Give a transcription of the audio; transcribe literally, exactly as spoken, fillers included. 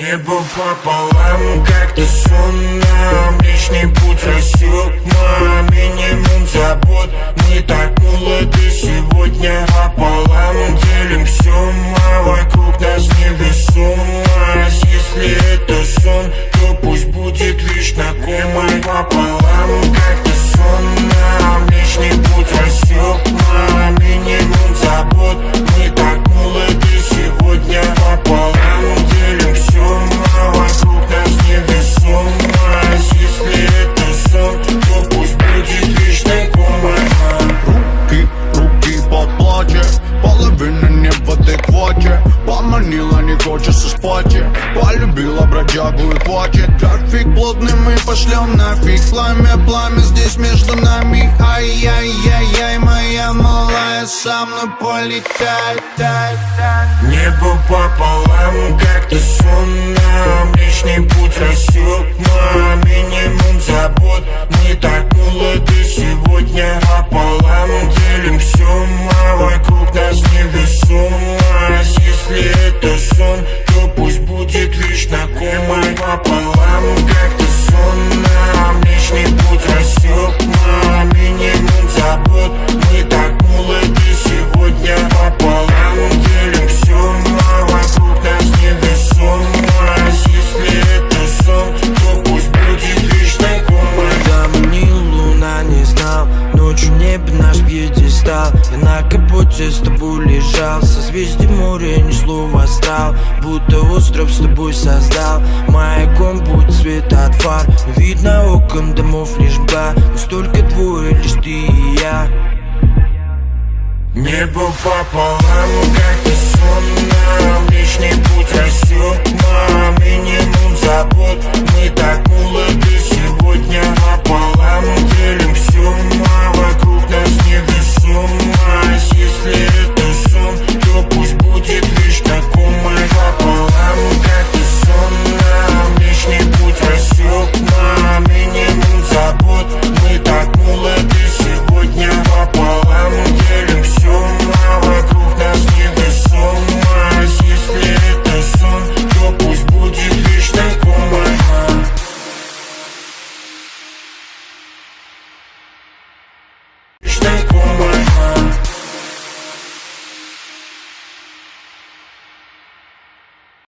Небо пополам, как-то сонно. Млечный путь рассек мой минимум забот. Мы так молоды сегодня пополам. Делим все, а вокруг нас невесомость. Если это сон, то пусть будет лишь знакомый. Пополам, как-то сонно. Млечный путь рассек мой минимум забот. Мы так молоды сегодня пополам. Делим все, а вокруг нас невесомость. Если это сон, то пусть будет лишь знакомый. Руки, руки по плоти, половина не в адеквате. Поманила, не хочется спать. Полюбила бродягу и хватит. Трафик плотный, мы пошлем нафиг. Пламя, пламя здесь между нами. Ай-яй-яй-яй, моя малая со мной полетай. Небо пополам, как-то сонно. Млечный путь рассек мой минимум забот. Мы так молоды сегодня пополам. Делим все, а вокруг нас невесомость. Если это сон, то пусть будет лишь знакомый. Пополам, как-то сонно. Млечный путь рассек мой минимум забот. Мы так молоды сегодня пополам. Делим все, а вокруг нас невесомость. Если это сон, то пусть будет лишь знакомый. Когда ни луна не знал, ночью небо наш пьедестал. Я на капоте с тобой лежал, созвездие моря несло в астрал. Будто остров с тобой создал, маяком путь света от фар. Не видно окон домов, лишь мгла, но столько двое, лишь ты и я. Небо пополам, как-то сонно. Млечный путь рассек мой минимум забот. Мы так молоды сегодня пополам. Делим все, а вокруг нас невесомость.